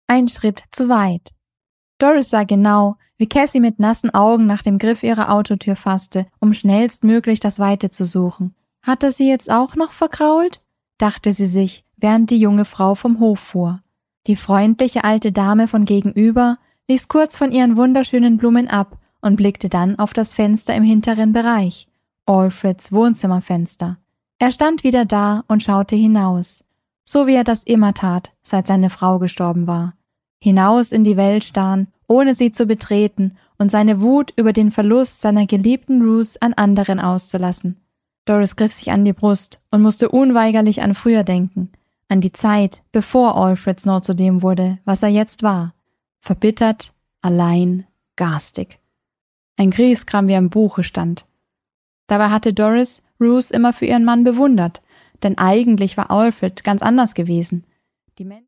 Ein Schritt zu weit. Doris sah genau, wie Cassie mit nassen Augen nach dem Griff ihrer Autotür fasste, um schnellstmöglich das Weite zu suchen. Hat er sie jetzt auch noch verkrault? Dachte sie sich, während die junge Frau vom Hof fuhr. Die freundliche alte Dame von gegenüber ließ kurz von ihren wunderschönen Blumen ab und blickte dann auf das Fenster im hinteren Bereich, Alfreds Wohnzimmerfenster. Er stand wieder da und schaute hinaus, so wie er das immer tat, seit seine Frau gestorben war. Hinaus in die Welt starren, ohne sie zu betreten und seine Wut über den Verlust seiner geliebten Ruth an anderen auszulassen. Doris griff sich an die Brust und musste unweigerlich an früher denken, an die Zeit, bevor Alfred Snow zu dem wurde, was er jetzt war. Verbittert, allein, garstig. Ein Griesgram wie im Buche stand. Dabei hatte Doris Ruth immer für ihren Mann bewundert, denn eigentlich war Alfred ganz anders gewesen. Die